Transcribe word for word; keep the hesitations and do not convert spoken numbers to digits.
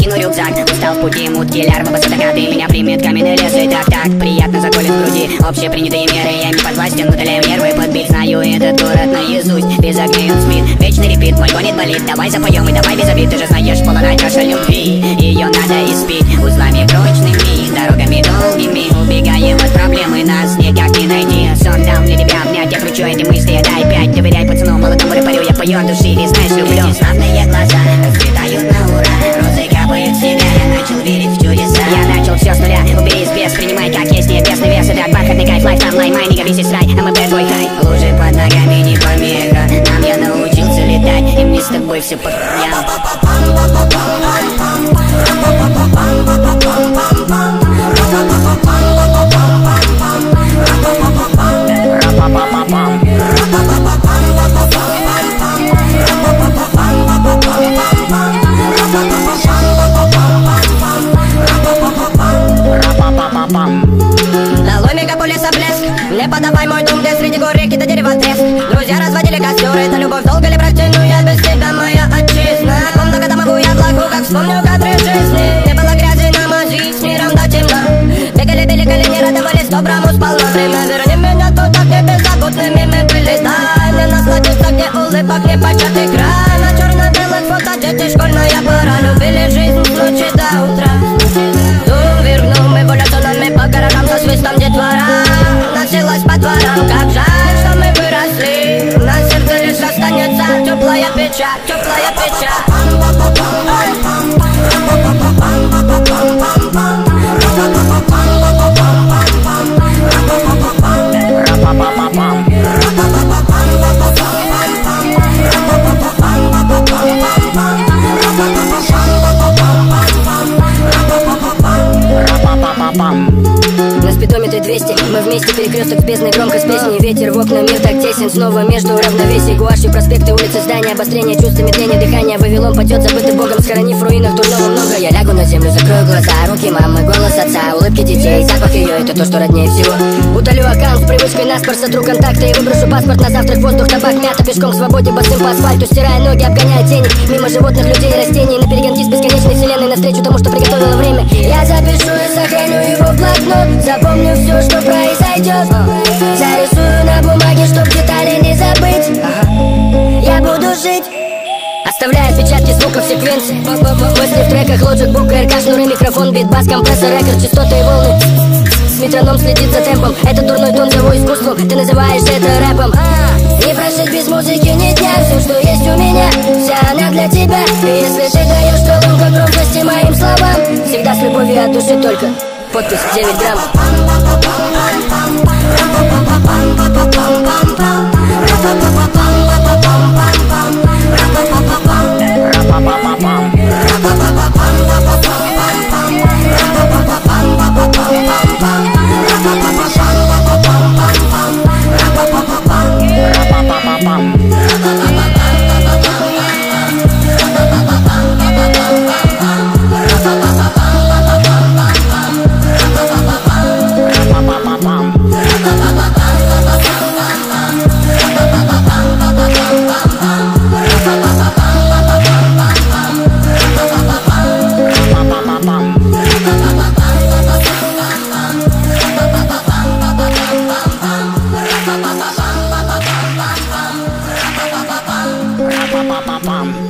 тяну рюкзак. Устал в пути, мутки, лярвы, басатакаты. Меня примет каменный лес и так-так приятно заколет в груди. Общепринятые меры, я им подвластен, удаляю нервы под бит. Знаю этот город наизусть, без огней он спит. Вечный репит, мой гонит болит. Давай запоем и давай без обид. Ты же знаешь, полная чаша любви. Ее надо испить узлами прочными, дорогами долгими. Убегаем от проблемы, нас никак не найти. Сон дам для тебя обнять, я кручу эти мысли. Дай пять, доверяй пацану, молодому рэперю. Я пою от души, и знаешь, люблю. Эти славные глаза расцветают на ура. Розы капают в себя, я начал верить в чудеса. Я начал все с нуля, убери спец, принимай как есть. Небесный вес, это бархатный кайф, лайф, там лай, майнинга, весь рай. А мы bad boy high. Лужи под ногами не помеха. Нам я научился летать, и мне с тобой все по краям. Долой мегаполиса блеск, не подавай мой дом, где среди гор реки до дерева треск. Друзья разводили костер, это любовь, долго ли протяну я без тебя, моя отчизна. Помню, когда могу я благу, как вспомню кадры жизни. Не было грязи на мази, с миром до темна. Бегали, били колени, радовались доброму сполна. Время верни меня туда, где беззаботными мы были. Дай мне насладиться, где улыбок не початый край. На черно-белых фото дети, школьная пора. Любили жизнь с ночи до утра. Дом вернул, мы волятонами по городам со свистом детвора. Носилась по дворам, как жаль, что мы выросли. На сердце лишь останется теплая печаль, теплая печаль. На спидометре двести, мы вместе, перекресток с бездной, громкость песни. Ветер в окна, мир так тесен, снова между равновесий. Гуашью проспекты, улицы, здания, обострение чувства, медление дыхания. Вавилон падет, забытый богом, схоронив в руинах дурного много. Я лягу на землю, закрою глаза, руки мамы, голос отца, улыбки детей, запах ее, это то, что роднее всего. Удалю аккаунт с привычкой наспор, сотру контакты и выброшу паспорт на завтрак, воздух, табак, мята, пешком к свободе, босым по асфальту, стирая ноги, обгоняя тени. Мимо животных, людей, растений, на перегонки с бесконечной вселенной, навстречу тому, что приготовило время. Я запишу и сохраню его в блокнот, запомню все, что произойдет. Зарисую на бумаге, чтоб детали не забыть. Я буду жить, оставляя отпечатки звуков секвенции. Мысли в треках, Logic, Book, РК, шнуры, микрофон, битбас, компрессор, рекорд, частоты и волны. Метроном следит за темпом, это дурной тон, зову искусством. Ты называешь это рэпом. Не прожить без музыки ни дня, все, что есть у меня, вся она для тебя. И если ты даешь колонку громкости моим словам, всегда с любовью от души только. Подпись девять грамм. Bum.